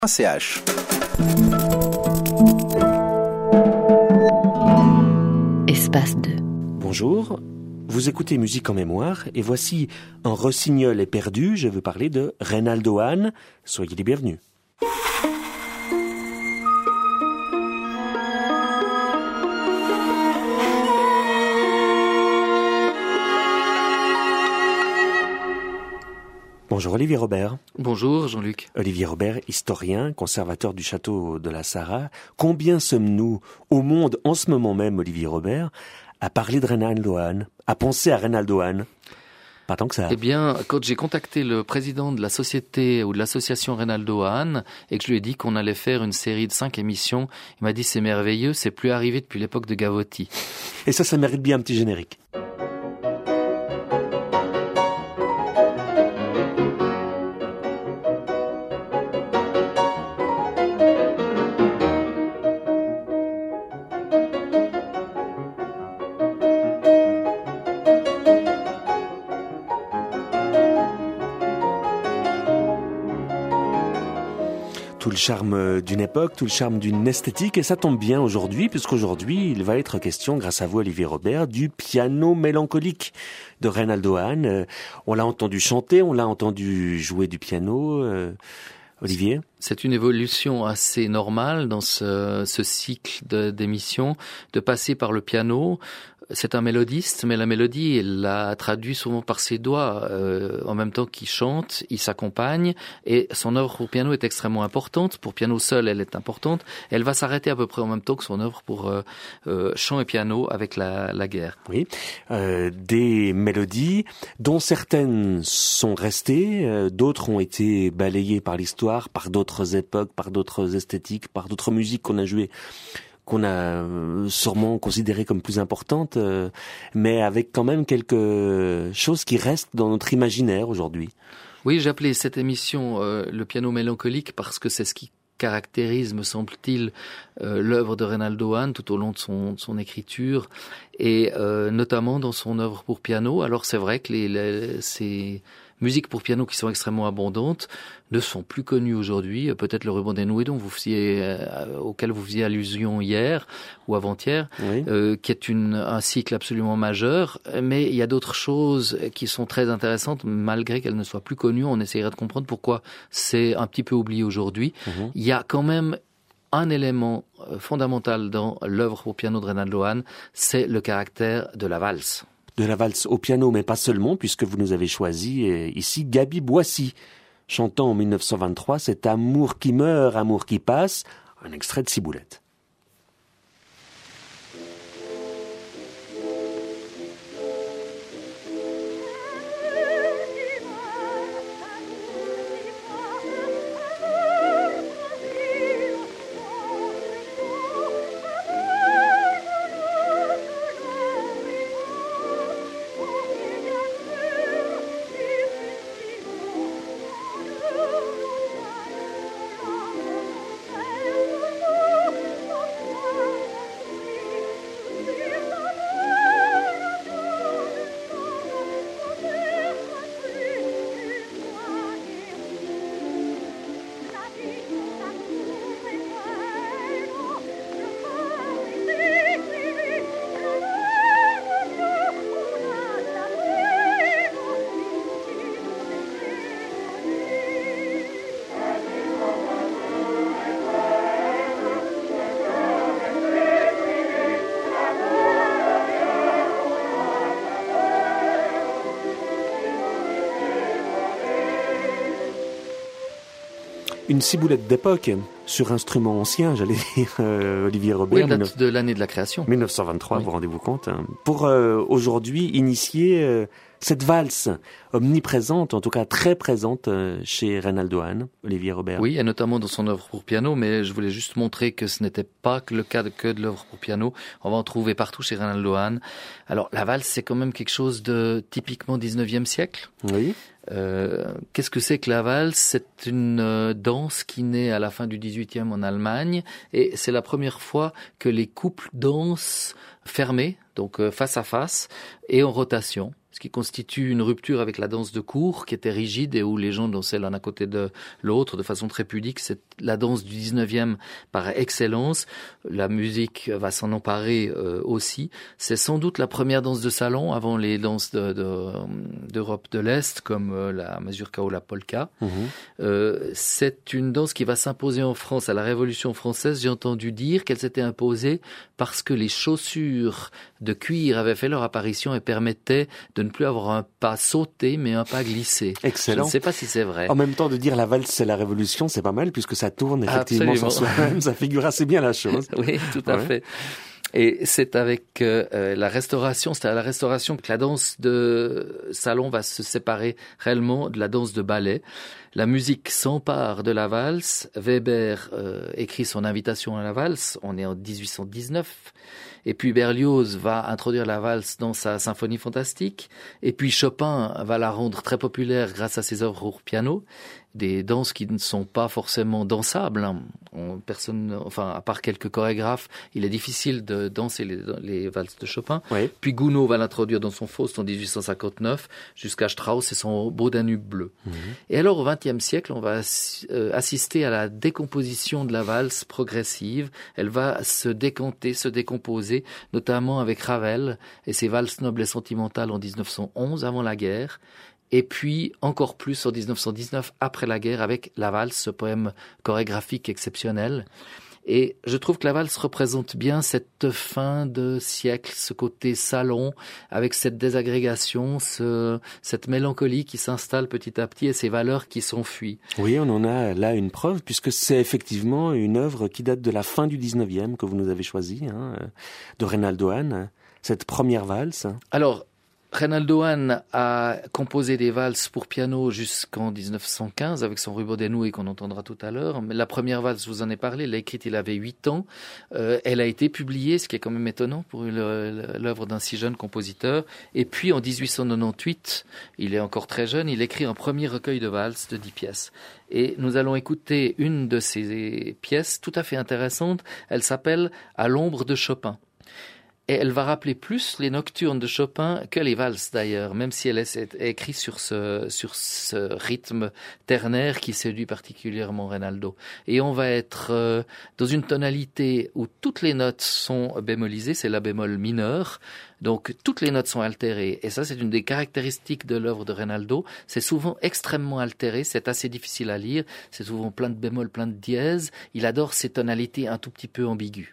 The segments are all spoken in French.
CH. Espace 2. Bonjour, vous écoutez Musique en mémoire et voici Un rossignol est perdu, je veux parler de Reynaldo Hahn. Soyez les bienvenus. Bonjour Olivier Robert. Bonjour Jean-Luc. Olivier Robert, historien, conservateur du château de la Sarraz. Combien sommes-nous au monde en ce moment même, Olivier Robert, à parler de Reynaldo Hahn, à penser à Reynaldo Hahn? Pas tant que ça. Eh bien, quand j'ai contacté le président de la société ou de l'association Reynaldo Hahn et que je lui ai dit qu'on allait faire une série de 5 émissions, il m'a dit c'est merveilleux, c'est plus arrivé depuis l'époque de Gavotti. Et ça mérite bien un petit générique. Tout le charme d'une époque, tout le charme d'une esthétique, et ça tombe bien aujourd'hui, puisqu'aujourd'hui, il va être question, grâce à vous, Olivier Robert, du piano mélancolique de Reynaldo Hahn. On l'a entendu chanter, on l'a entendu jouer du piano. Olivier ? C'est une évolution assez normale dans ce cycle d'émissions, de passer par le piano. C'est un mélodiste, mais la mélodie, il la traduit souvent par ses doigts. En même temps qu'il chante, il s'accompagne, et son œuvre pour piano est extrêmement importante. Pour piano seul, elle est importante. Elle va s'arrêter à peu près en même temps que son œuvre pour chant et piano avec la guerre. Oui, des mélodies dont certaines sont restées, d'autres ont été balayées par l'histoire, par d'autres époques, par d'autres esthétiques, par d'autres musiques qu'on a jouées, qu'on a sûrement considérées comme plus importantes, mais avec quand même quelque chose qui reste dans notre imaginaire aujourd'hui. Oui, j'ai appelé cette émission le piano mélancolique parce que c'est ce qui caractérise, me semble-t-il, l'œuvre de Reynaldo Hahn tout au long de son écriture, et notamment dans son œuvre pour piano. Alors c'est vrai que ces musiques pour piano qui sont extrêmement abondantes ne sont plus connues aujourd'hui. Peut-être le ruban des Noués auquel vous faisiez allusion hier ou avant-hier, oui. Qui est un cycle absolument majeur. Mais il y a d'autres choses qui sont très intéressantes, malgré qu'elles ne soient plus connues. On essaierait de comprendre pourquoi c'est un petit peu oublié aujourd'hui. Il y a quand même un élément fondamental dans l'œuvre pour piano de Reynaldo Hahn, c'est le caractère de la valse. De la valse au piano, mais pas seulement, puisque vous nous avez choisi ici Gaby Boissy, chantant en 1923 cet amour qui meurt, amour qui passe, un extrait de Ciboulette. Une ciboulette d'époque, sur instrument ancien, j'allais dire, Olivier Robert. Oui, date de l'année de la création. 1923, oui. Vous rendez-vous compte, hein. Pour aujourd'hui initier cette valse omniprésente, en tout cas très présente chez Reynaldo Hahn, Olivier Robert. Oui, et notamment dans son œuvre pour piano, mais je voulais juste montrer que ce n'était pas le cas que de l'œuvre pour piano. On va en trouver partout chez Reynaldo Hahn. Alors, la valse, c'est quand même quelque chose de typiquement 19e siècle. Oui. Qu'est-ce que c'est que la valse? C'est une danse qui naît à la fin du 18e en Allemagne, et c'est la première fois que les couples dansent fermés, donc face à face, et en rotation. ce qui constitue une rupture avec la danse de cour, qui était rigide et où les gens dansaient l'un à côté de l'autre de façon très pudique. C'est la danse du 19e par excellence. La musique va s'en emparer aussi. C'est sans doute la première danse de salon avant les danses d'Europe de l'Est, comme la mazurka ou la polka. C'est une danse qui va s'imposer en France à la Révolution française. J'ai entendu dire qu'elle s'était imposée parce que les chaussures de cuir avaient fait leur apparition et permettaient de ne plus avoir un pas sauté, mais un pas glissé. Excellent. Je ne sais pas si c'est vrai. En même temps, de dire la valse, c'est la révolution, c'est pas mal, puisque ça tourne effectivement sur soi-même. Ça figure assez bien la chose. Oui, tout à fait. Et c'est avec la Restauration, c'est à la Restauration que la danse de salon va se séparer réellement de la danse de ballet. La musique s'empare de la valse. Weber écrit son invitation à la valse. On est en 1819. Et puis Berlioz va introduire la valse dans sa symphonie fantastique. Et puis Chopin va la rendre très populaire grâce à ses œuvres pour piano. Des danses qui ne sont pas forcément dansables. Personne, enfin, à part quelques chorégraphes, il est difficile de danser les valses de Chopin. Oui. Puis Gounod va l'introduire dans son Faust en 1859, jusqu'à Strauss et son Beau Danube bleu. Et alors, au XXe siècle, on va assister à la décomposition de la valse progressive. Elle va se décanter, se décomposer, notamment avec Ravel et ses valses nobles et sentimentales en 1911, avant la guerre. Et puis, encore plus en 1919, après la guerre, avec la valse, ce poème chorégraphique exceptionnel. Et je trouve que la valse représente bien cette fin de siècle, ce côté salon, avec cette désagrégation, cette mélancolie qui s'installe petit à petit et ces valeurs qui s'enfuient. Oui, on en a là une preuve, puisque c'est effectivement une œuvre qui date de la fin du 19e que vous nous avez choisie, de Reynaldo Hahn, cette première valse. Alors, Reynaldo Hahn a composé des valses pour piano jusqu'en 1915 avec son Rubaud dénoué qu'on entendra tout à l'heure. Mais la première valse, je vous en ai parlé, elle l'a écrite, il avait 8 ans. Elle a été publiée, ce qui est quand même étonnant pour l'œuvre d'un si jeune compositeur. Et puis en 1898, il est encore très jeune, il écrit un premier recueil de valses de 10 pièces. Et nous allons écouter une de ces pièces tout à fait intéressante. Elle s'appelle « À l'ombre de Chopin ». Et elle va rappeler plus les nocturnes de Chopin que les valses d'ailleurs, même si elle est écrite sur ce rythme ternaire qui séduit particulièrement Reynaldo. Et on va être dans une tonalité où toutes les notes sont bémolisées, c'est la bémol mineur, donc toutes les notes sont altérées. Et ça, c'est une des caractéristiques de l'œuvre de Reynaldo. C'est souvent extrêmement altéré, c'est assez difficile à lire, c'est souvent plein de bémols, plein de dièses. Il adore ces tonalités un tout petit peu ambiguës.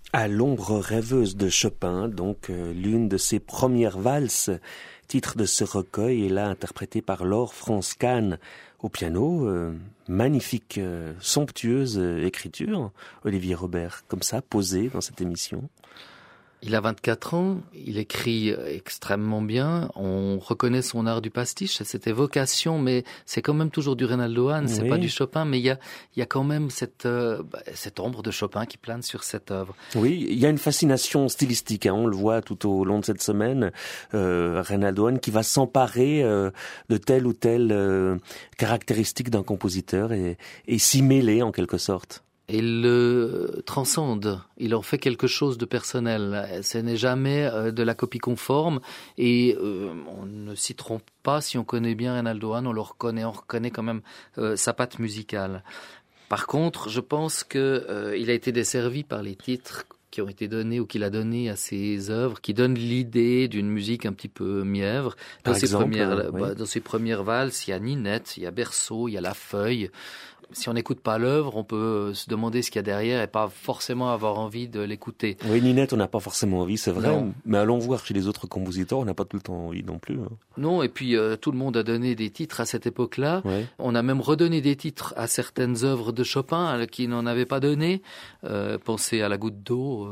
À l'ombre rêveuse de Chopin, donc l'une de ses premières valses, titre de ce recueil, est là interprété par Laure France Kahn au piano. Magnifique, somptueuse écriture, Olivier Robert, comme ça, posée dans cette émission. Il a 24 ans, il écrit extrêmement bien, on reconnaît son art du pastiche, c'est cette évocation, mais c'est quand même toujours du Reynaldo Hahn, c'est pas du Chopin, mais il y a quand même cette ombre de Chopin qui plane sur cette œuvre. Oui, il y a une fascination stylistique, on le voit tout au long de cette semaine, Reynaldo Hahn qui va s'emparer de telle ou telle caractéristique d'un compositeur et s'y mêler en quelque sorte. Il le transcende, il en fait quelque chose de personnel. Ce n'est jamais de la copie conforme et on ne s'y trompe pas. Si on connaît bien Reynaldo Hahn, on reconnaît quand même sa patte musicale. Par contre, je pense que il a été desservi par les titres qui ont été donnés ou qu'il a donné à ses œuvres, qui donnent l'idée d'une musique un petit peu mièvre. Dans ses premières valses, il y a Ninette, il y a Berceau, il y a La Feuille. Si on n'écoute pas l'œuvre, on peut se demander ce qu'il y a derrière et pas forcément avoir envie de l'écouter. Oui, Ninette, on n'a pas forcément envie, c'est vrai. Non. Mais allons voir chez les autres compositeurs, on n'a pas tout le temps envie non plus. Non, et puis tout le monde a donné des titres à cette époque-là. Ouais. On a même redonné des titres à certaines œuvres de Chopin qui n'en avaient pas donné. Pensez à La Goutte d'eau.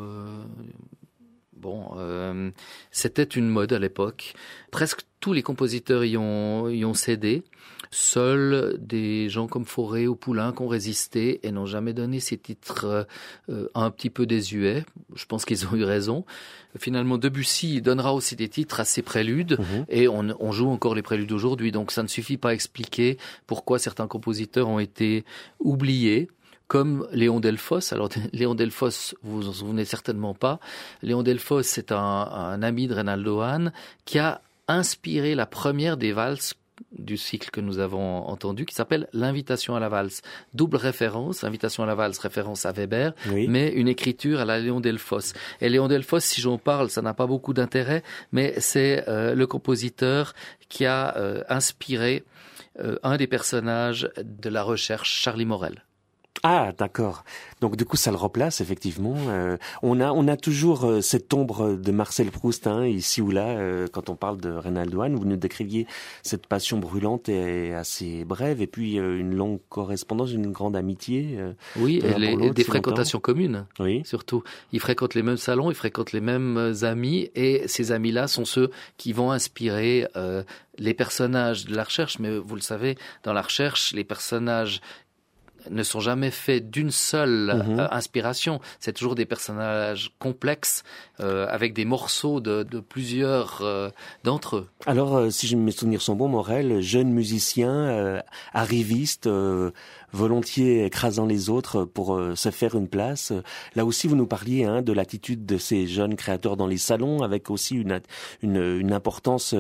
C'était une mode à l'époque. Presque tous les compositeurs y ont cédé. Seuls des gens comme Fauré ou Poulenc ont résisté et n'ont jamais donné ces titres un petit peu désuets. Je pense qu'ils ont eu raison. Finalement, Debussy donnera aussi des titres à ses préludes et on joue encore les préludes aujourd'hui. Donc ça ne suffit pas à expliquer pourquoi certains compositeurs ont été oubliés. Comme Léon Delfosse. Alors, Léon Delfosse, vous vous en souvenez certainement pas. Léon Delfosse, c'est un ami de Reynaldo Hahn qui a inspiré la première des valses du cycle que nous avons entendu, qui s'appelle l'Invitation à la valse. Double référence, Invitation à la valse, référence à Weber, mais une écriture à la Léon Delfosse. Et Léon Delfosse, si j'en parle, ça n'a pas beaucoup d'intérêt, mais c'est le compositeur qui a inspiré un des personnages de La Recherche, Charlie Morel. Ah, d'accord. Donc du coup, ça le replace effectivement. On a toujours cette ombre de Marcel Proust, ici ou là, quand on parle de Reynaldo Hahn. Vous nous décriviez cette passion brûlante et assez brève, et puis une longue correspondance, une grande amitié. Oui, et des fréquentations communes. Oui. Surtout, ils fréquentent les mêmes salons, ils fréquentent les mêmes amis, et ces amis-là sont ceux qui vont inspirer les personnages de La Recherche. Mais vous le savez, dans La Recherche, les personnages ne sont jamais faits d'une seule inspiration. C'est toujours des personnages complexes avec des morceaux de plusieurs d'entre eux. Alors, si mes souvenirs sont bons, Morel, jeune musicien, arriviste, volontiers écrasant les autres pour se faire une place. Là aussi, vous nous parliez de l'attitude de ces jeunes créateurs dans les salons, avec aussi une importance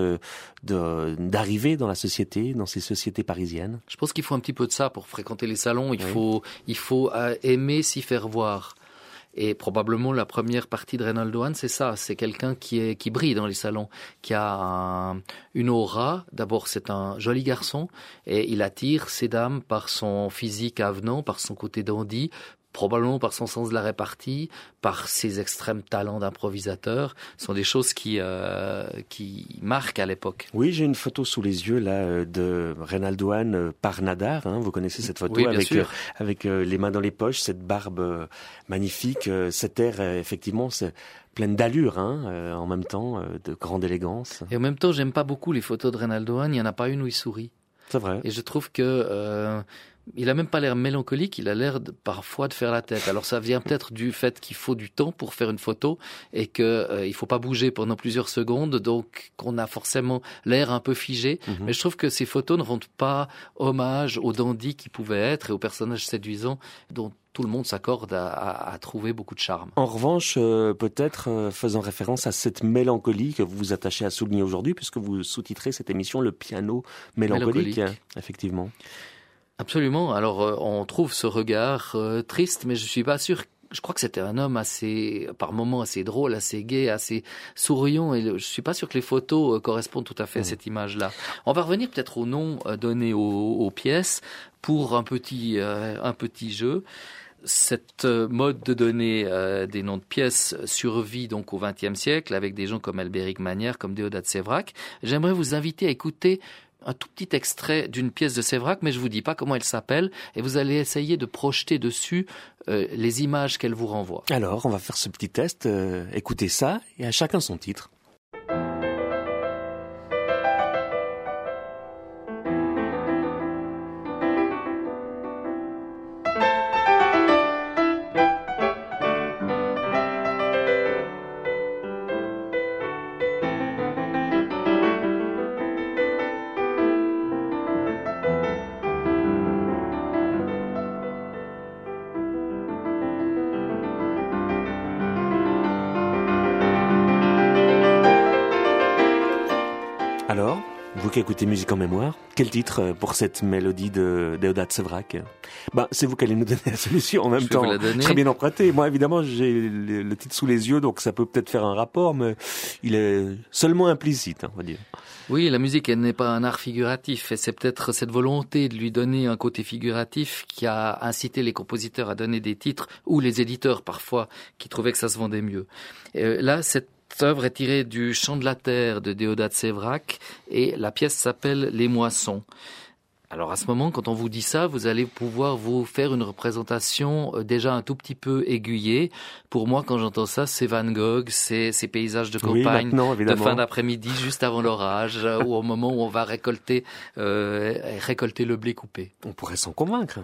d'arriver dans la société, dans ces sociétés parisiennes. Je pense qu'il faut un petit peu de ça pour fréquenter les salons. Il faut aimer s'y faire voir. Et probablement la première partie de Reynaldo Hahn, c'est ça. C'est quelqu'un qui brille dans les salons, qui a une aura. D'abord, c'est un joli garçon et il attire ces dames par son physique avenant, par son côté dandy, probablement par son sens de la répartie, par ses extrêmes talents d'improvisateur. Ce sont des choses qui marquent à l'époque. Oui, j'ai une photo sous les yeux là de Reynaldo Hahn par Nadar. Vous connaissez cette photo avec les mains dans les poches, cette barbe magnifique, cet air effectivement c'est pleine d'allure, en même temps de grande élégance. Et en même temps, j'aime pas beaucoup les photos de Reynaldo Hahn. Il y en a pas une où il sourit. C'est vrai. Et je trouve que il a même pas l'air mélancolique, il a l'air parfois de faire la tête. Alors ça vient peut-être du fait qu'il faut du temps pour faire une photo et que il faut pas bouger pendant plusieurs secondes, donc qu'on a forcément l'air un peu figé. Mais je trouve que ces photos ne rendent pas hommage au dandy qui pouvait être et aux personnages séduisants dont tout le monde s'accorde à trouver beaucoup de charme. En revanche, peut-être faisant référence à cette mélancolie que vous vous attachez à souligner aujourd'hui, puisque vous sous-titrez cette émission Le piano mélancolique. Effectivement. Absolument. Alors, on trouve ce regard triste, mais je suis pas sûr. Je crois que c'était un homme par moments assez drôle, assez gai, assez souriant, et je suis pas sûr que les photos correspondent tout à fait à cette image-là. On va revenir peut-être au nom donné aux pièces pour un petit jeu. Cette mode de donner des noms de pièces survit donc au XXe siècle avec des gens comme Albéric Manière, comme Déodat Séverac. J'aimerais vous inviter à écouter un tout petit extrait d'une pièce de Séverac, mais je vous dis pas comment elle s'appelle, et vous allez essayer de projeter dessus les images qu'elle vous renvoie. Alors, on va faire ce petit test, écoutez ça, et à chacun son titre. Alors, vous qui écoutez Musique en mémoire, quel titre pour cette mélodie de Déodat Séverac? C'est vous qui allez nous donner la solution en même temps. Très bien emprunté. Moi, évidemment, j'ai le titre sous les yeux, donc ça peut peut-être faire un rapport, mais il est seulement implicite, on va dire. Oui, la musique, elle n'est pas un art figuratif, et c'est peut-être cette volonté de lui donner un côté figuratif qui a incité les compositeurs à donner des titres, ou les éditeurs parfois, qui trouvaient que ça se vendait mieux. Là, cette œuvre est tirée du Chant de la Terre de Déodat Séverac et la pièce s'appelle Les Moissons. Alors à ce moment, quand on vous dit ça, vous allez pouvoir vous faire une représentation déjà un tout petit peu aiguillée. Pour moi, quand j'entends ça, c'est Van Gogh, c'est ces paysages de campagne, de fin d'après-midi, juste avant l'orage, ou au moment où on va récolter le blé coupé. On pourrait s'en convaincre.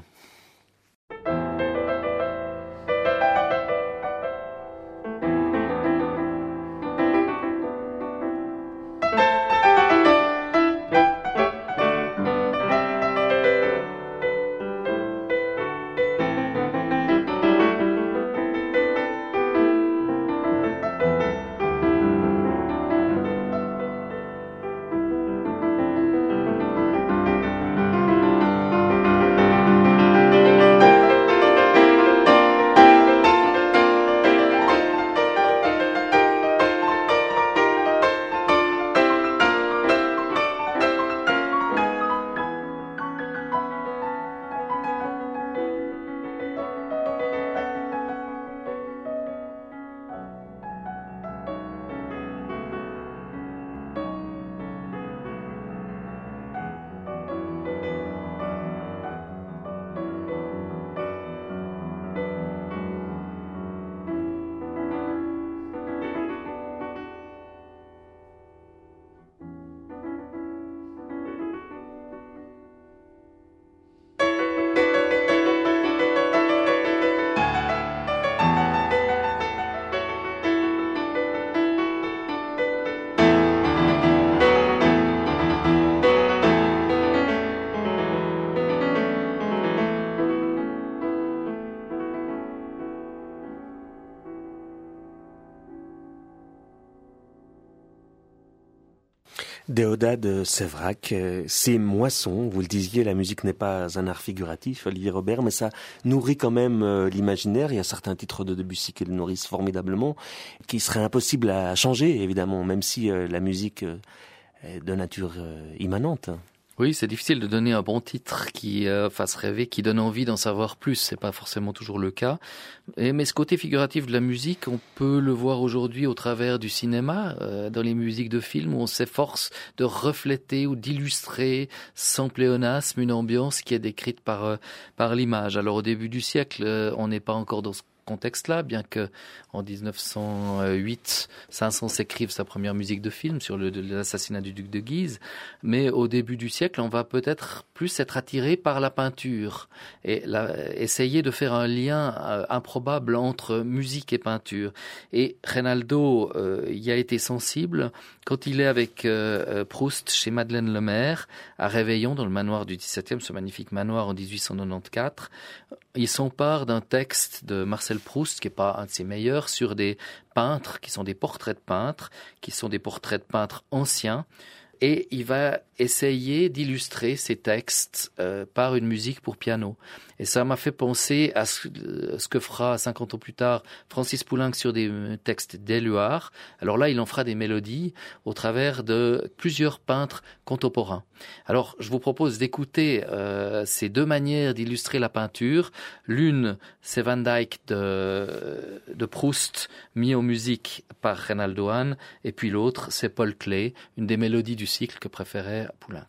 Déodat Séverac, c'est Moissons. Vous le disiez, la musique n'est pas un art figuratif, Olivier Robert, mais ça nourrit quand même l'imaginaire. Il y a certains titres de Debussy qui le nourrissent formidablement, qui seraient impossibles à changer, évidemment, même si la musique est de nature immanente. Oui, c'est difficile de donner un bon titre qui fasse rêver, qui donne envie d'en savoir plus. C'est pas forcément toujours le cas. Mais ce côté figuratif de la musique, on peut le voir aujourd'hui au travers du cinéma, dans les musiques de films où on s'efforce de refléter ou d'illustrer sans pléonasme une ambiance qui est décrite par l'image. Alors au début du siècle, on n'est pas encore dans ce contexte-là, bien que en 1908, Saint-Saëns écrive sa première musique de film sur l'assassinat du duc de Guise, mais au début du siècle, on va peut-être plus être attiré par la peinture et essayer de faire un lien improbable entre musique et peinture. Et Reynaldo y a été sensible quand il est avec Proust chez Madeleine Lemaire à Réveillon dans le manoir du XVIIe, ce magnifique manoir en 1894. Il s'empare d'un texte de Marcel Proust, qui n'est pas un de ses meilleurs, sur des peintres, qui sont des portraits de peintres, qui sont des portraits de peintres anciens, et il va essayer d'illustrer ses textes par une musique pour piano. Et ça m'a fait penser à ce que fera 50 ans plus tard Francis Poulenc sur des textes d'Éluard. Alors là, il en fera des mélodies au travers de plusieurs peintres contemporains. Alors, je vous propose d'écouter ces deux manières d'illustrer la peinture. L'une, c'est Van Dyck de Proust, mis en musique par Reynaldo Hahn, et puis l'autre, c'est Paul Klee, une des mélodies du cycle que préférait Poulenc.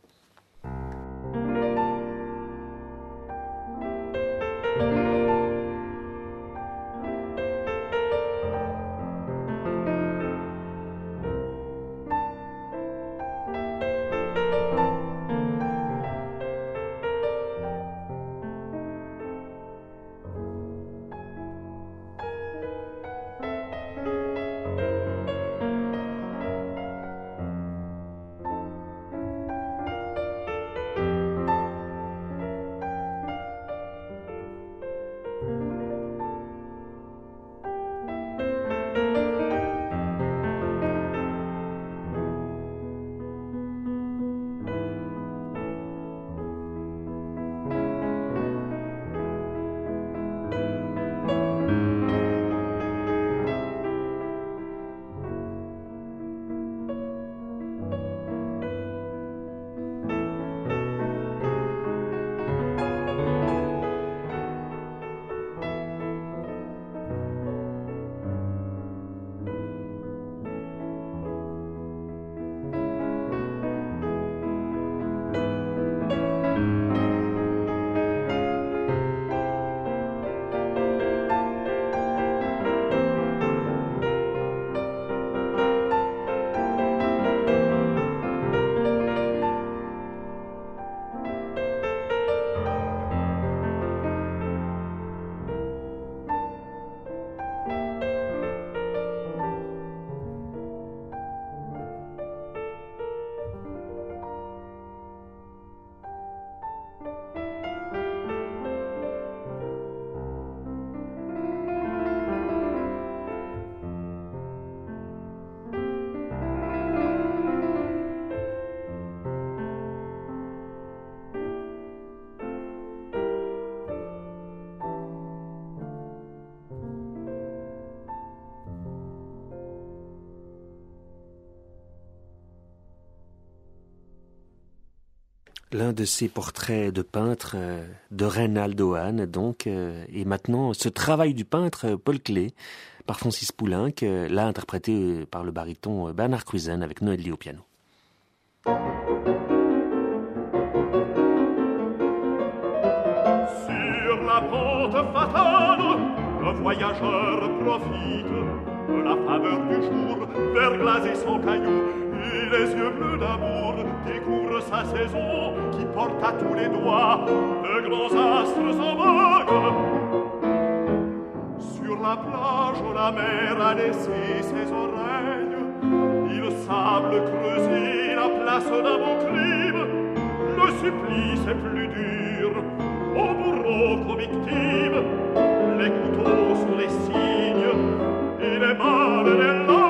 L'un de ces portraits de peintre de Reynaldo Hahn, donc, et maintenant ce travail du peintre Paul Klee par Francis Poulenc, là interprété par le baryton Bernard Kruisen avec Noël Lee au piano. Sur la pente fatale, le voyageur profite de la faveur du jour, verglaser son caillou, et les yeux bleus d'amour découvrent sa saison, qui porte à tous les doigts de grands astres en vogue. Sur la plage, la mer a laissé ses oreilles, et le sable creusé la place d'un beau crime. Le supplice est plus dur au bourreau qu'aux victimes. Les couteaux sont les signes et les balles et les larmes.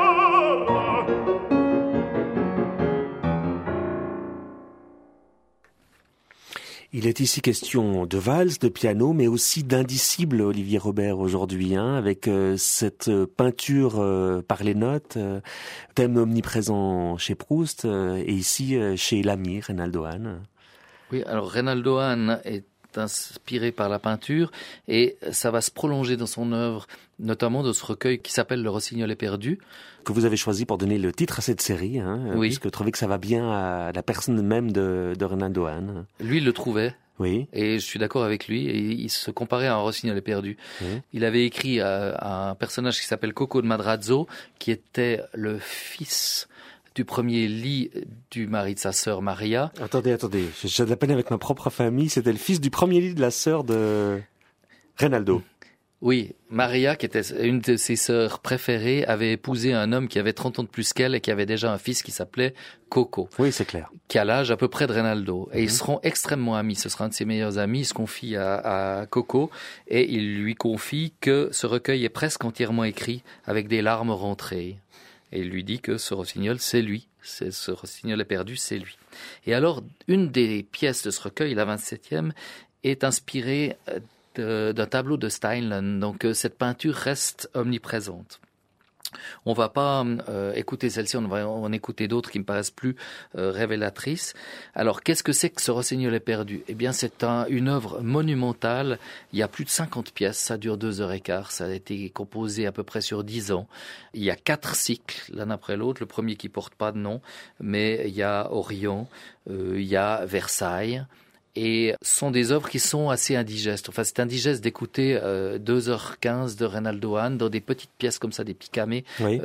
Il est ici question de valse, de piano, mais aussi d'indicible, Olivier Robert, aujourd'hui, avec cette peinture par les notes, thème omniprésent chez Proust, et ici chez l'ami Reynaldo Hahn. Oui, alors Reynaldo Hahn est inspiré par la peinture et ça va se prolonger dans son œuvre, notamment dans ce recueil qui s'appelle Le Rossignol perdu. Que vous avez choisi pour donner le titre à cette série, oui. Puisque vous trouvez que ça va bien à la personne même de Reynaldo Hahn. Lui, il le trouvait. Oui. Et je suis d'accord avec lui, et il se comparait à un Rossignol perdu. Oui. Il avait écrit à un personnage qui s'appelle Coco de Madrazo, qui était le fils du premier lit du mari de sa sœur Maria. Attendez, j'ai de la peine avec ma propre famille, c'était le fils du premier lit de la sœur de Reynaldo. Oui, Maria, qui était une de ses sœurs préférées, avait épousé un homme qui avait 30 ans de plus qu'elle et qui avait déjà un fils qui s'appelait Coco. Oui, c'est clair. Qui a l'âge à peu près de Reynaldo. Et ils seront extrêmement amis. Ce sera un de ses meilleurs amis. Il se confie à Coco et il lui confie que ce recueil est presque entièrement écrit avec des larmes rentrées. Et il lui dit que ce rossignol, c'est lui. Ce rossignol est perdu, c'est lui. Et alors, une des pièces de ce recueil, la 27e, est inspirée d'un tableau de Steinlen. Donc, cette peinture reste omniprésente. On va pas écouter celle-ci, on va en écouter d'autres qui me paraissent plus révélatrices. Alors, qu'est-ce que c'est que ce rossignol est perdu ? Eh bien, c'est une œuvre monumentale. Il y a plus de 50 pièces, ça dure 2h15. Ça a été composé à peu près sur 10 ans. Il y a 4 cycles, l'un après l'autre. Le premier qui porte pas de nom, mais il y a Orient, il y a Versailles. Et ce sont des œuvres qui sont assez indigestes. Enfin, c'est indigeste d'écouter 2h15 de Reynaldo Hahn dans des petites pièces comme ça, des picamés. Oui.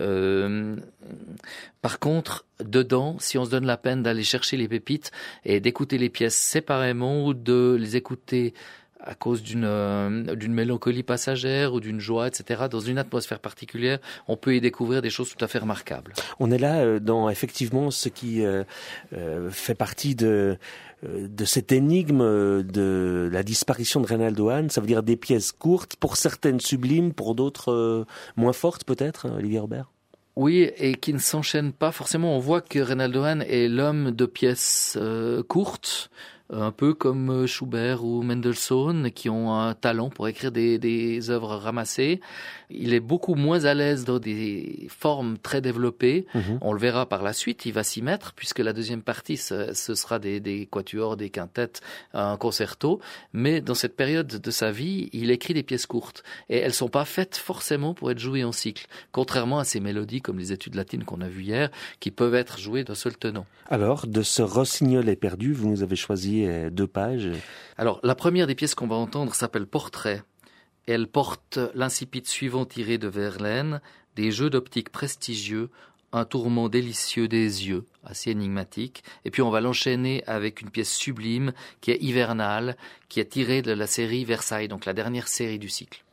Par contre, dedans, si on se donne la peine d'aller chercher les pépites et d'écouter les pièces séparément ou de les écouter à cause d'une mélancolie passagère ou d'une joie, etc., dans une atmosphère particulière, on peut y découvrir des choses tout à fait remarquables. On est là dans effectivement ce qui fait partie de cette énigme de la disparition de Reynaldo Hahn. Ça veut dire des pièces courtes, pour certaines sublimes, pour d'autres moins fortes peut-être, Olivier Robert ? Oui, et qui ne s'enchaînent pas forcément. On voit que Reynaldo Hahn est l'homme de pièces courtes, un peu comme Schubert ou Mendelssohn, qui ont un talent pour écrire des œuvres ramassées. Il est beaucoup moins à l'aise dans des formes très développées. On le verra par la suite, il va s'y mettre, puisque la deuxième partie, ce sera des quatuors, des quintettes, un concerto. Mais dans cette période de sa vie, il écrit des pièces courtes. Et elles sont pas faites forcément pour être jouées en cycle, contrairement à ces mélodies, comme les études latines qu'on a vues hier, qui peuvent être jouées d'un seul tenant. Alors, de ce Rossignol est perdu, vous nous avez choisi 2 pages. Alors, la première des pièces qu'on va entendre s'appelle Portrait. Elle porte l'incipit suivant tiré de Verlaine, des jeux d'optique prestigieux, un tourment délicieux des yeux, assez énigmatique. Et puis on va l'enchaîner avec une pièce sublime qui est hivernale, qui est tirée de la série Versailles, donc la dernière série du cycle.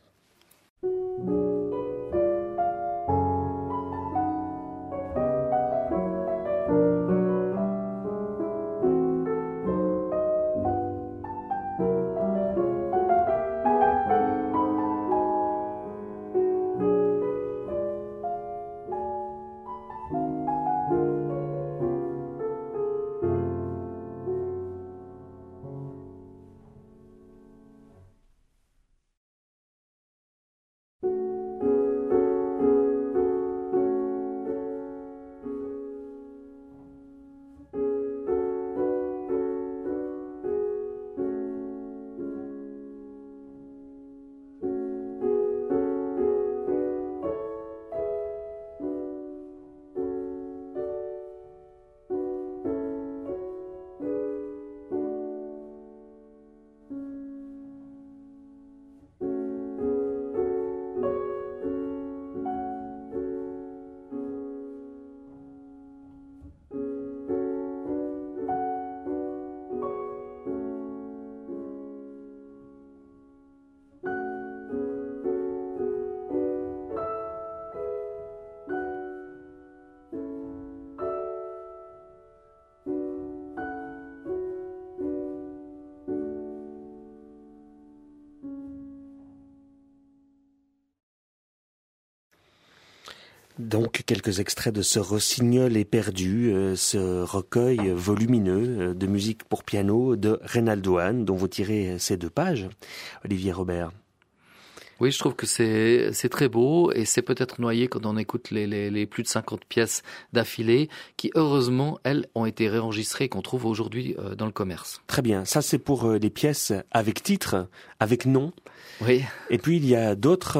Donc, quelques extraits de ce Rossignol est perdu, ce recueil volumineux de musique pour piano de Reynaldo Hahn, dont vous tirez ces 2 pages, Olivier Robert. Oui, je trouve que c'est très beau et c'est peut-être noyé quand on écoute les plus de 50 pièces d'affilée qui, heureusement, elles, ont été réenregistrées et qu'on trouve aujourd'hui dans le commerce. Très bien. Ça, c'est pour les pièces avec titre, avec nom. Oui. Et puis, il y a d'autres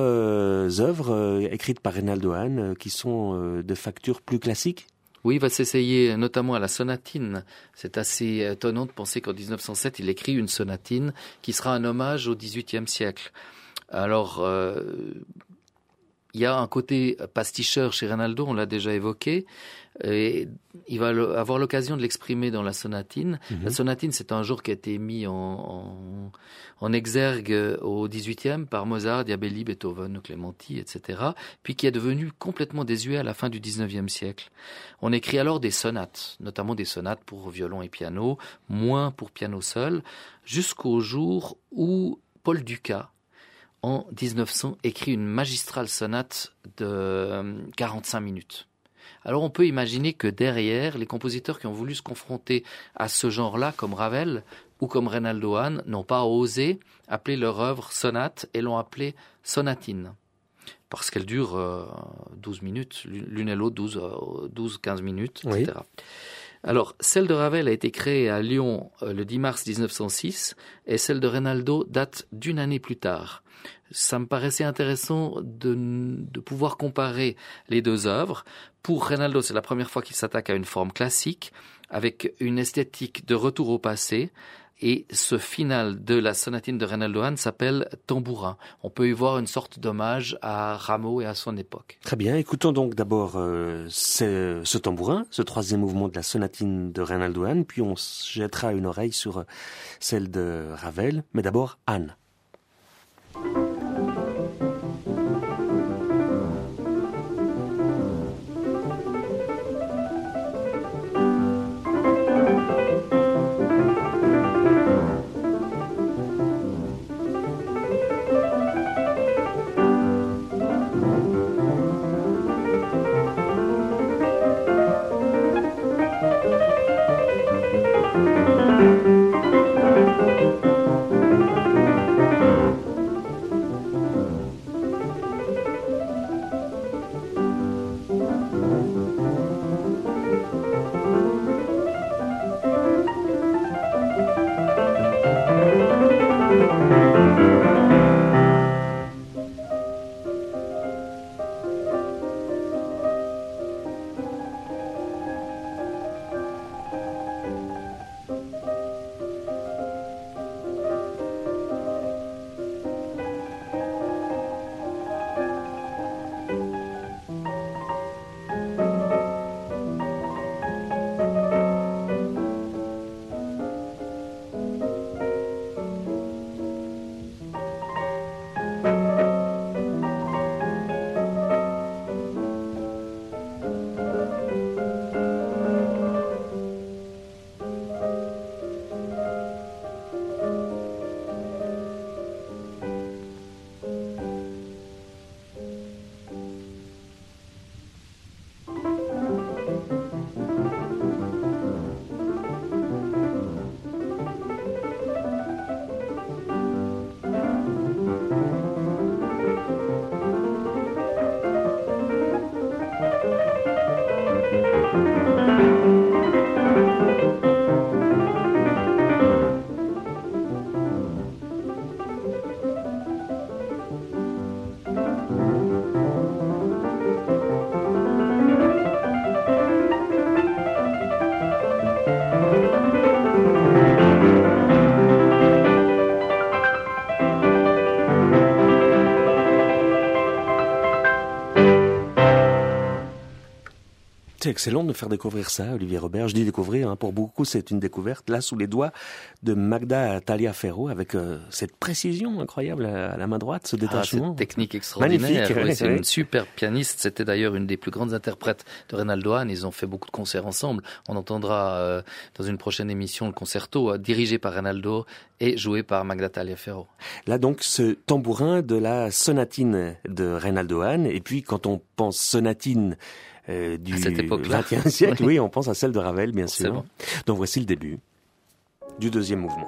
œuvres écrites par Reynaldo Hahn qui sont de facture plus classique. Oui, il va s'essayer notamment à la sonatine. C'est assez étonnant de penser qu'en 1907, il écrit une sonatine qui sera un hommage au XVIIIe siècle. Alors, il y a un côté pasticheur chez Reynaldo, on l'a déjà évoqué, et il va avoir l'occasion de l'exprimer dans la sonatine. La sonatine, c'est un genre qui a été mis en exergue au XVIIIe par Mozart, Diabelli, Beethoven, Clementi, etc., puis qui est devenu complètement désuet à la fin du XIXe siècle. On écrit alors des sonates, notamment des sonates pour violon et piano, moins pour piano seul, jusqu'au jour où Paul Dukas, en 1900, écrit une magistrale sonate de 45 minutes. Alors on peut imaginer que derrière, les compositeurs qui ont voulu se confronter à ce genre-là, comme Ravel ou comme Reynaldo Hahn, n'ont pas osé appeler leur œuvre sonate et l'ont appelée sonatine. Parce qu'elle dure 12 minutes, l'une et l'autre 12-15 minutes, etc. Oui. Alors, celle de Ravel a été créée à Lyon le 10 mars 1906 et celle de Reynaldo date d'une année plus tard. Ça me paraissait intéressant de pouvoir comparer les deux œuvres. Pour Reynaldo, c'est la première fois qu'il s'attaque à une forme classique avec une esthétique de retour au passé. Et ce final de la sonatine de Reynaldo Hahn s'appelle Tambourin. On peut y voir une sorte d'hommage à Rameau et à son époque. Très bien, écoutons donc d'abord ce tambourin, ce troisième mouvement de la sonatine de Reynaldo Hahn, puis on jettera une oreille sur celle de Ravel, mais d'abord Hahn. C'est excellent de nous faire découvrir ça, Olivier Robert. Je dis découvrir, hein, pour beaucoup c'est une découverte, là sous les doigts de Magda Taliaferro, avec cette précision incroyable à la main droite, ce détachement. Cette technique extraordinaire. Magnifique. Oui, c'est une super pianiste. C'était d'ailleurs une des plus grandes interprètes de Reynaldo Hahn. Ils ont fait beaucoup de concerts ensemble. On entendra dans une prochaine émission le concerto dirigé par Reynaldo et joué par Magda Taliaferro. Là donc ce tambourin de la sonatine de Reynaldo Hahn. Et puis quand on pense sonatine du XXe siècle, oui, on pense à celle de Ravel, bien sûr. Bon. Donc voici le début du deuxième mouvement.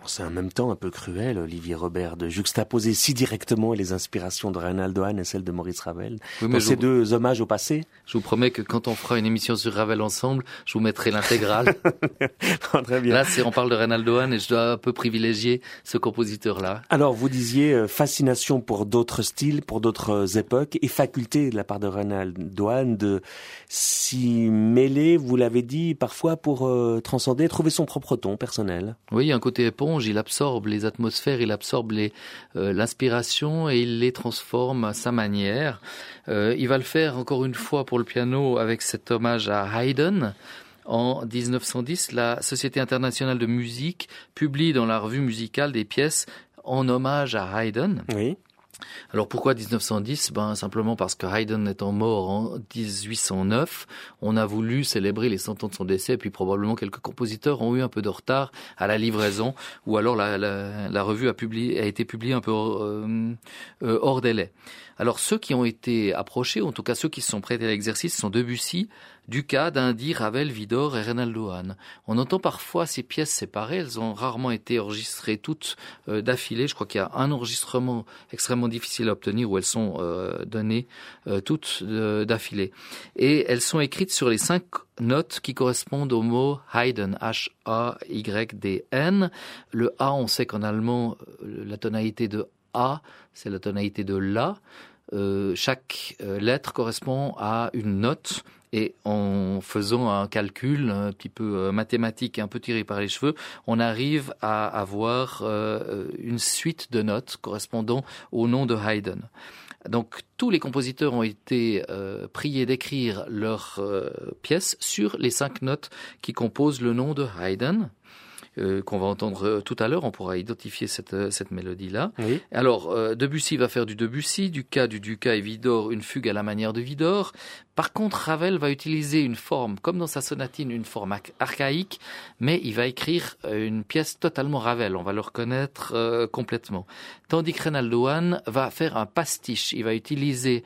C'est en même temps un peu cruel, Olivier Robert, de juxtaposer si directement les inspirations de Reynald Ohain et celles de Maurice Ravel. Oui, donc ces deux hommages au passé. Je vous promets que quand on fera une émission sur Ravel ensemble, je vous mettrai l'intégrale. Très bien. Là, on parle de Reynald Ohain et je dois un peu privilégier ce compositeur-là. Alors, vous disiez fascination pour d'autres styles, pour d'autres époques, et faculté de la part de Reynald Ohain de s'y mêler, vous l'avez dit, parfois pour transcender, trouver son propre ton personnel. Oui, un côté éponge. Il absorbe les atmosphères, il absorbe l'inspiration et il les transforme à sa manière. Il va le faire encore une fois pour le piano avec cet hommage à Haydn. En 1910, la Société internationale de musique publie dans la revue musicale des pièces en hommage à Haydn. Oui. Alors pourquoi 1910 ? Simplement parce que Haydn étant mort en 1809, on a voulu célébrer les 100 ans de son décès, et puis probablement quelques compositeurs ont eu un peu de retard à la livraison, ou alors la revue a été publiée un peu hors délai. Alors ceux qui ont été approchés, en tout cas ceux qui se sont prêtés à l'exercice, sont Debussy, Dukas, d'Indy, Ravel, Widor et Reynald Ohain. On entend parfois ces pièces séparées, elles ont rarement été enregistrées toutes d'affilée. Je crois qu'il y a un enregistrement extrêmement difficile à obtenir où elles sont données toutes d'affilée. Et elles sont écrites sur les 5 notes qui correspondent au mot Haydn, H-A-Y-D-N. Le A, on sait qu'en allemand, la tonalité de A, c'est la tonalité de La. Chaque lettre correspond à une note. Et en faisant un calcul un petit peu mathématique et un peu tiré par les cheveux, on arrive à avoir une suite de notes correspondant au nom de Haydn. Donc tous les compositeurs ont été priés d'écrire leurs pièces sur les 5 notes qui composent le nom de Haydn. Qu'on va entendre tout à l'heure, on pourra identifier cette mélodie-là. Oui. Alors, Debussy va faire du Debussy, Dukas et Widor, une fugue à la manière de Widor. Par contre, Ravel va utiliser une forme, comme dans sa sonatine, une forme archaïque, mais il va écrire une pièce totalement Ravel, on va le reconnaître complètement. Tandis que Reynald Ohain va faire un pastiche, il va utiliser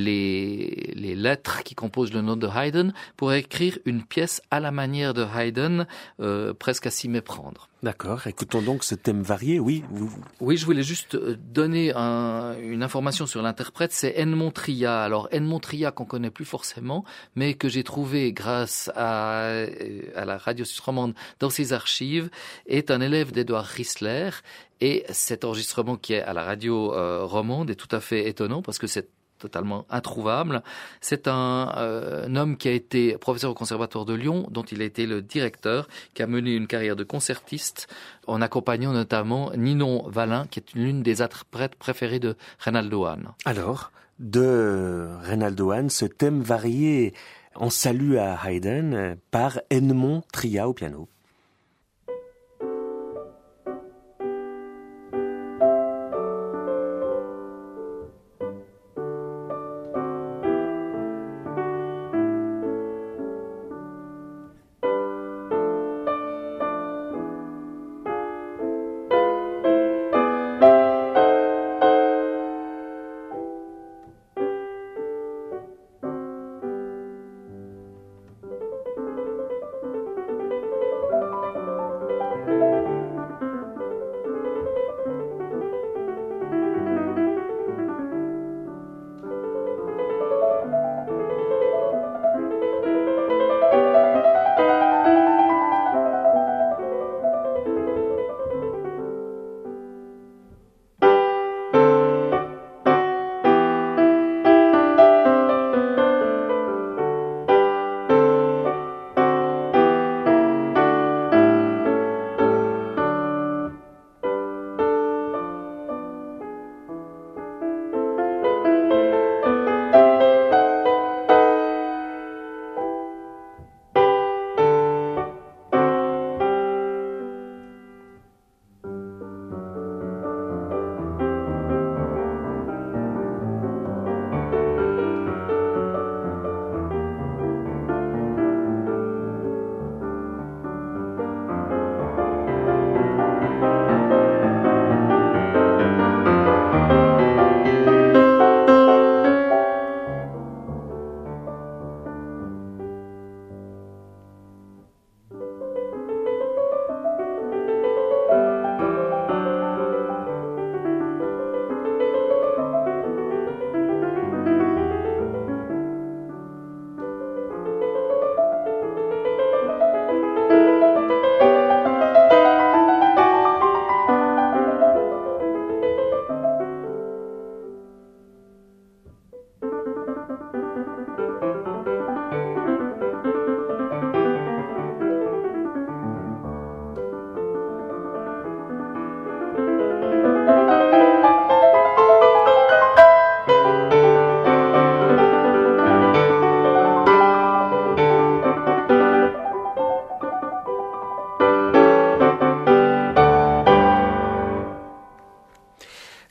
les lettres qui composent le nom de Haydn pour écrire une pièce à la manière de Haydn, presque à s'y méprendre. D'accord, écoutons donc ce thème varié, oui. Oui, je voulais juste donner une information sur l'interprète, c'est Edmond Tria. Alors Edmond Tria qu'on connaît plus forcément, mais que j'ai trouvé grâce à la radio suisse romande dans ses archives, est un élève d'Édouard Rissler. Et cet enregistrement qui est à la radio romande est tout à fait étonnant parce que c'est totalement introuvable. C'est un homme qui a été professeur au Conservatoire de Lyon, dont il a été le directeur, qui a mené une carrière de concertiste en accompagnant notamment Ninon Wallin, qui est l'une des interprètes préférées de Reynald Ohain. Alors, de Reynald Ohain, ce thème varié en salut à Haydn par Edmond Tria au piano.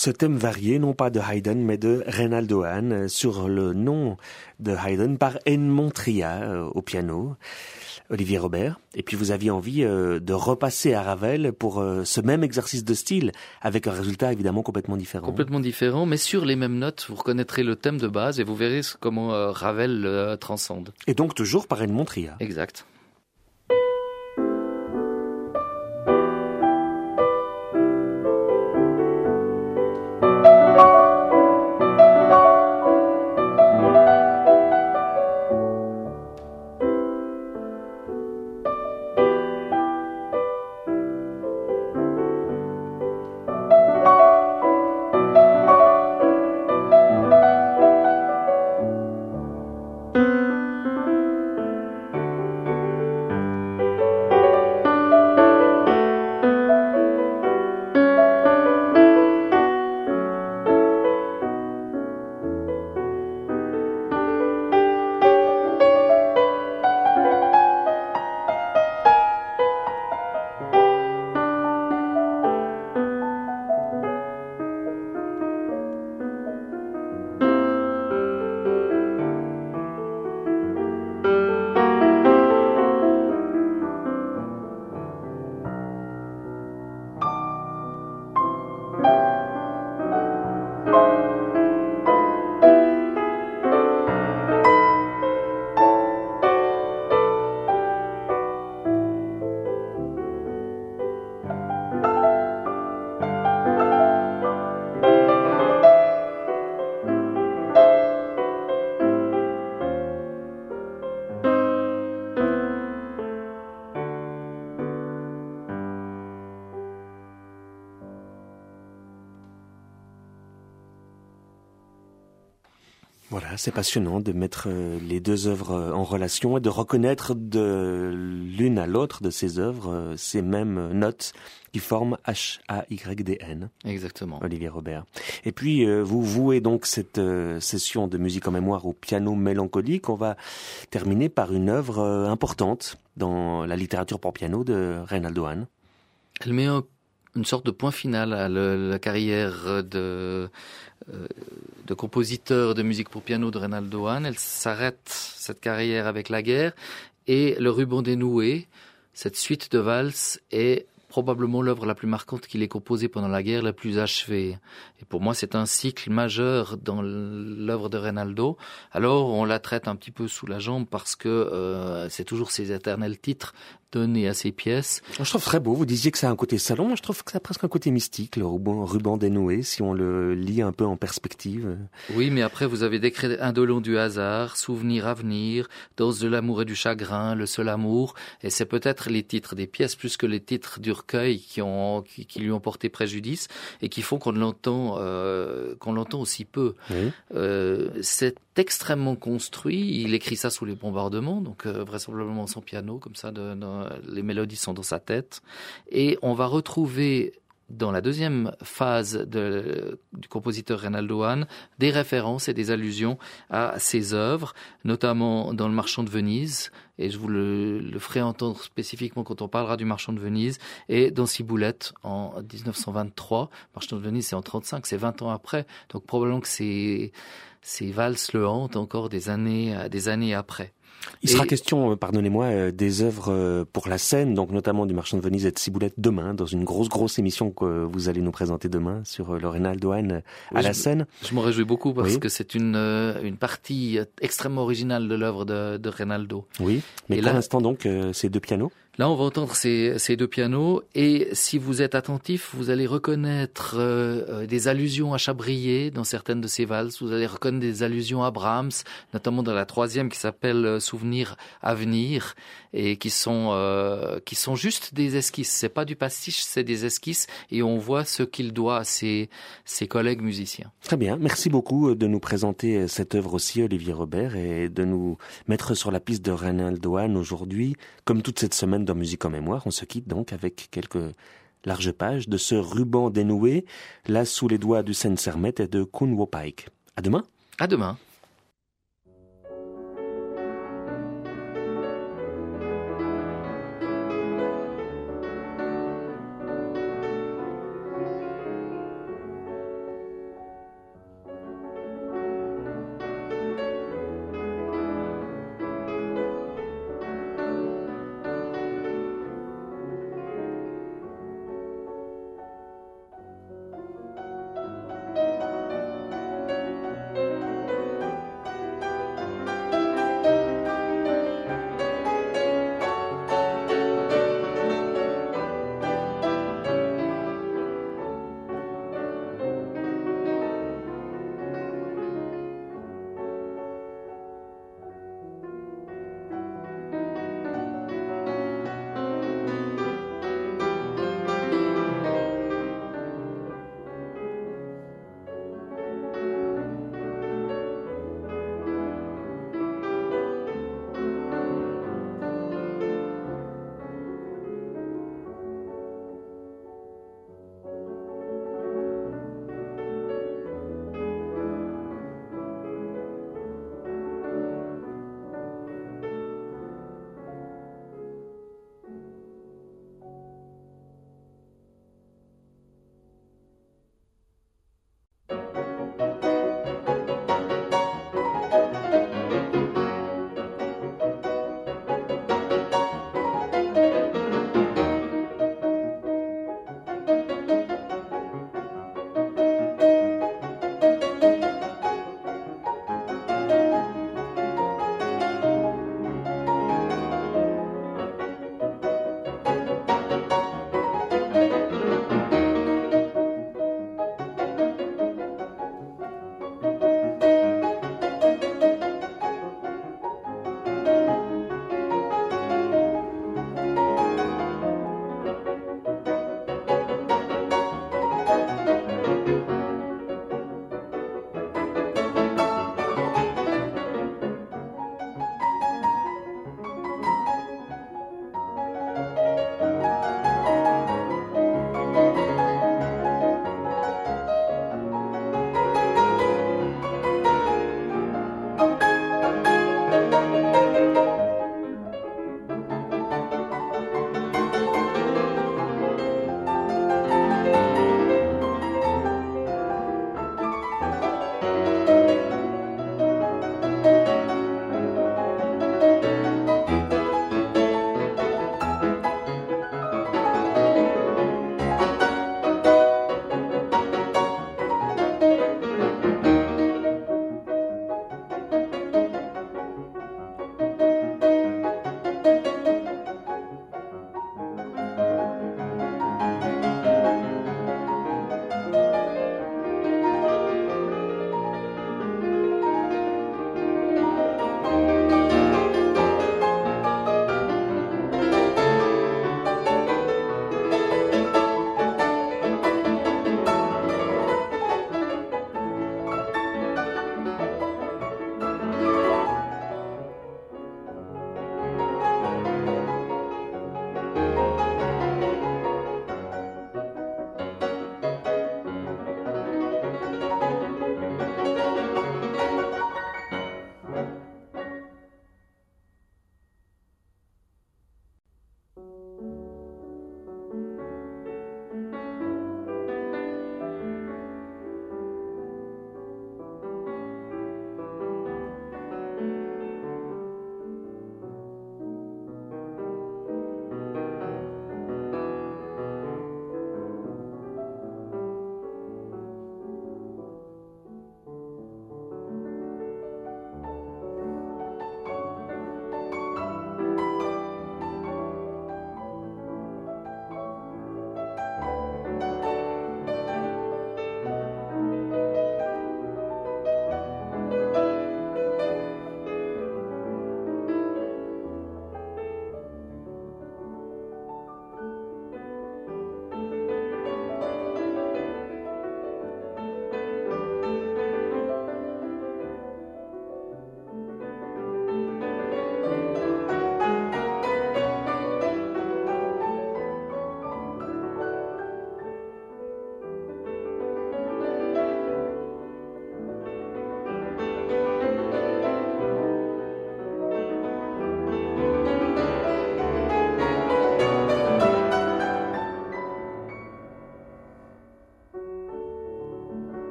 Ce thème varié, non pas de Haydn, mais de Reynaldo Hahn, sur le nom de Haydn par Edmond Tria au piano. Olivier Robert. Et puis vous aviez envie de repasser à Ravel pour ce même exercice de style, avec un résultat évidemment complètement différent. Complètement différent, mais sur les mêmes notes, vous reconnaîtrez le thème de base et vous verrez comment Ravel le transcende. Et donc toujours par Edmond Tria. Exact. Voilà, c'est passionnant de mettre les deux œuvres en relation et de reconnaître de l'une à l'autre de ces œuvres ces mêmes notes qui forment H-A-Y-D-N. Exactement. Olivier Robert. Et puis, vous vouez donc cette session de musique en mémoire au piano mélancolique. On va terminer par une œuvre importante dans la littérature pour piano de Reynaldo Hahn. Elle met une sorte de point final à la carrière de compositeur de musique pour piano de Reynaldo Hahn. Elle s'arrête, cette carrière, avec la guerre, et le ruban dénoué, cette suite de valses, est probablement l'œuvre la plus marquante qu'il ait composée pendant la guerre, la plus achevée. Et pour moi, c'est un cycle majeur dans l'œuvre de Reynaldo. Alors, on la traite un petit peu sous la jambe parce que c'est toujours ces éternels titres donnés à ces pièces. Je trouve très beau. Vous disiez que ça a un côté salon. Moi, je trouve que ça a presque un côté mystique, le ruban dénoué, si on le lit un peu en perspective. Oui, mais après, vous avez Décret indolent du hasard, Souvenir à venir, Danse de l'amour et du chagrin, Le seul amour. Et c'est peut-être les titres des pièces plus que les titres du recueil qui lui ont porté préjudice et qui font qu'on l'entend aussi peu. Oui. C'est extrêmement construit. Il écrit ça sous les bombardements, donc vraisemblablement son piano, comme ça, les mélodies sont dans sa tête. Et on va retrouver dans la deuxième phase du compositeur Reynaldo Hahn des références et des allusions à ses œuvres, notamment dans Le Marchand de Venise, et je vous le ferai entendre spécifiquement quand on parlera du Marchand de Venise, et dans Ciboulette en 1923. Marchand de Venise, c'est en 1935, c'est 20 ans après, donc probablement que ces valses le hantent encore des années après. Il sera question, pardonnez-moi, des œuvres pour la scène, donc notamment du Marchand de Venise et de Ciboulette demain, dans une grosse émission que vous allez nous présenter demain sur le Reynaldo Hahn à la scène. Je m'en réjouis beaucoup parce que c'est une partie extrêmement originale de l'œuvre de Reynaldo. Oui, mais pour l'instant donc, ces deux pianos. Là, on va entendre ces deux pianos et si vous êtes attentif, vous allez reconnaître des allusions à Chabrier dans certaines de ces valses. Vous allez reconnaître des allusions à Brahms, notamment dans la troisième qui s'appelle Souvenir à venir et qui sont juste des esquisses. C'est pas du pastiche, c'est des esquisses et on voit ce qu'il doit à ses collègues musiciens. Très bien. Merci beaucoup de nous présenter cette œuvre aussi, Olivier Robert, et de nous mettre sur la piste de Reynaldo Hahn aujourd'hui, comme toute cette semaine dans Musique en mémoire. On se quitte donc avec quelques larges pages de ce ruban dénoué, là sous les doigts du Seine-Sermet et de Koen Wopijk. À demain. À demain.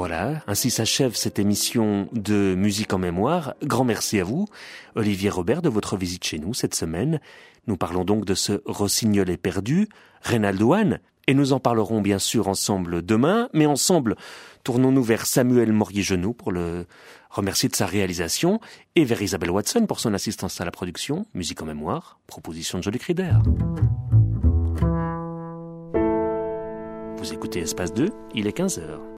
Voilà, ainsi s'achève cette émission de Musique en mémoire. Grand merci à vous, Olivier Robert, de votre visite chez nous cette semaine. Nous parlons donc de ce Rossignolet perdu, Reynaldo Hahn, et nous en parlerons bien sûr ensemble demain, mais ensemble, tournons-nous vers Samuel Morier-Genoux pour le remercier de sa réalisation, et vers Isabelle Watson pour son assistance à la production. Musique en mémoire, proposition de Jolie Crider. Vous écoutez Espace 2, il est 15h.